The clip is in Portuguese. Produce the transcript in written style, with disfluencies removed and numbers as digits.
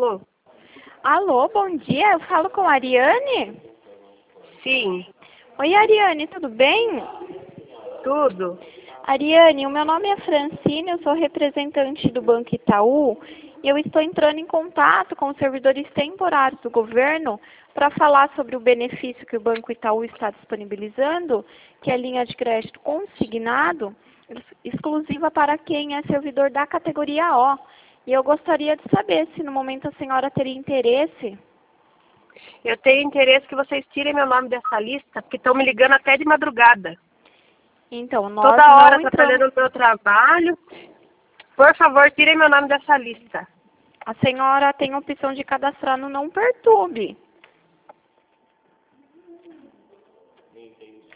Alô? Alô, bom dia. Eu falo com a Ariane? Sim, Oi, Ariane, tudo bem? tudo. Ariane, o meu nome é Francine, eu sou representante do Banco Itaú e eu estou entrando em contato com os servidores temporários do governo para falar sobre o benefício que o Banco Itaú está disponibilizando, que é a linha de crédito consignado, exclusiva para quem é servidor da categoria O. E eu gostaria de saber se no momento a senhora teria interesse. Eu tenho interesse que vocês tirem meu nome dessa lista, porque estão me ligando até de madrugada. Então, nós Toda hora não atrapalhando entramos. o meu trabalho. Por favor, tirem meu nome dessa lista. A senhora tem a opção de cadastrar no Não Perturbe.